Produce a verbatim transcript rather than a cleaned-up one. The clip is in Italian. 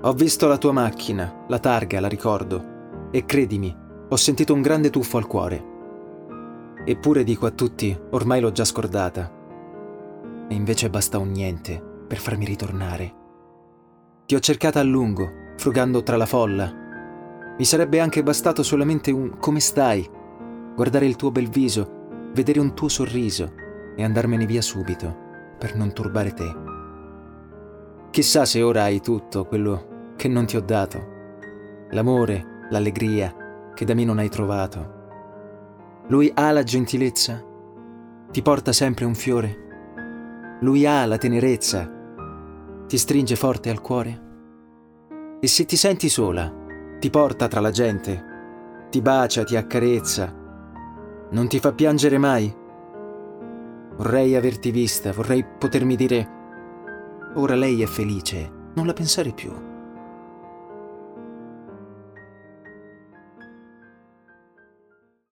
Ho visto la tua macchina, la targa, la ricordo, e credimi, ho sentito un grande tuffo al cuore. Eppure dico a tutti, ormai l'ho già scordata. E invece basta un niente per farmi ritornare. Ti ho cercata a lungo, frugando tra la folla. Mi sarebbe anche bastato solamente un come stai, guardare il tuo bel viso, vedere un tuo sorriso e andarmene via subito, per non turbare te. Chissà se ora hai tutto quello che non ti ho dato, l'amore, l'allegria che da me non hai trovato. Lui ha la gentilezza, ti porta sempre un fiore. Lui ha la tenerezza, ti stringe forte al cuore. E se ti senti sola, ti porta tra la gente, ti bacia, ti accarezza, non ti fa piangere mai. Vorrei averti vista, vorrei potermi dire: ora lei è felice, non la pensare più.